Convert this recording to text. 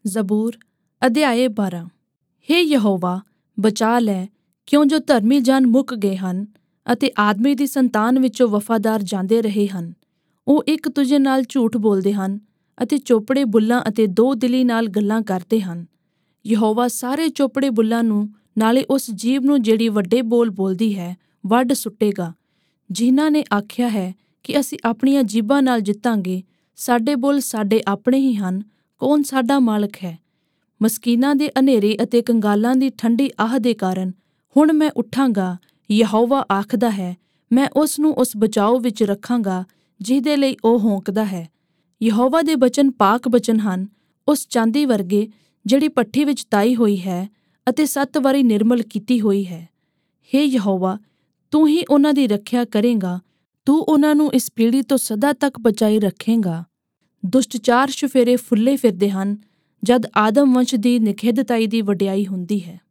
ਜ਼ਬੂਰ ਅਧਿਆਇ 12। ਹੇ ਯਹੋਵਾ, ਬਚਾ ਲੈ, ਕਿਉਂ ਜੋ ਧਰਮੀ ਜਨ ਮੁੱਕ ਗਏ ਹਨ ਅਤੇ ਆਦਮੀ ਦੀ ਸੰਤਾਨ ਵਿੱਚੋਂ ਵਫ਼ਾਦਾਰ ਜਾਂਦੇ ਰਹੇ ਹਨ। ਉਹ ਇੱਕ ਦੂਜੇ ਨਾਲ ਝੂਠ ਬੋਲਦੇ ਹਨ ਅਤੇ ਚੋਪੜੇ ਬੁੱਲਾਂ ਅਤੇ ਦੋ ਦਿਲੀ ਨਾਲ ਗੱਲਾਂ ਕਰਦੇ ਹਨ। ਯਹੋਵਾ ਸਾਰੇ ਚੋਪੜੇ ਬੁੱਲਾਂ ਨੂੰ ਨਾਲੇ ਉਸ ਜੀਭ ਨੂੰ ਜਿਹੜੀ ਵੱਡੇ ਬੋਲ ਬੋਲਦੀ ਹੈ ਵੱਢ ਸੁੱਟੇਗਾ। ਜਿਨ੍ਹਾਂ ਨੇ ਆਖਿਆ ਹੈ ਕਿ ਅਸੀਂ ਆਪਣੀਆਂ ਜੀਭਾਂ ਨਾਲ ਜਿੱਤਾਂਗੇ, ਸਾਡੇ ਬੁੱਲ ਸਾਡੇ ਆਪਣੇ ਹੀ ਹਨ, ਕੌਣ ਸਾਡਾ ਮਾਲਕ ਹੈ। ਮਸਕੀਨਾਂ ਦੇ ਹਨੇਰੇ ਅਤੇ ਕੰਗਾਲਾਂ ਦੀ ਠੰਡੀ ਆਹ ਦੇ ਕਾਰਨ ਹੁਣ ਮੈਂ ਉੱਠਾਂਗਾ, ਯਹੋਵਾ ਆਖਦਾ ਹੈ। ਮੈਂ ਉਸ ਨੂੰ ਉਸ ਬਚਾਓ ਵਿੱਚ ਰੱਖਾਂਗਾ ਜਿਹਦੇ ਲਈ ਉਹ ਹੋਂਕਦਾ ਹੈ। ਯਹੋਵਾ ਦੇ ਬਚਨ ਪਾਕ ਬਚਨ ਹਨ, ਉਸ ਚਾਂਦੀ ਵਰਗੇ ਜਿਹੜੀ ਭੱਠੀ ਵਿੱਚ ਤਾਈ ਹੋਈ ਹੈ ਅਤੇ 7 ਵਾਰੀ ਨਿਰਮਲ ਕੀਤੀ ਹੋਈ ਹੈ। ਹੇ ਯਹੋਵਾ, ਤੂੰ ਹੀ ਉਹਨਾਂ ਦੀ ਰੱਖਿਆ ਕਰੇਂਗਾ, ਤੂੰ ਉਹਨਾਂ ਨੂੰ ਇਸ ਪੀੜ੍ਹੀ ਤੋਂ ਸਦਾ ਤੱਕ ਬਚਾਈ ਰੱਖੇਂਗਾ। ਦੁਸ਼ਟ ਚਾਰ ਚੁਫੇਰੇ ਫੁੱਲੇ ਫਿਰਦੇ ਹਨ, ਜਦ ਆਦਮ ਵੰਸ਼ ਦੀ ਨਿਖੇਧਤਾਈ ਦੀ ਵਡਿਆਈ ਹੁੰਦੀ ਹੈ।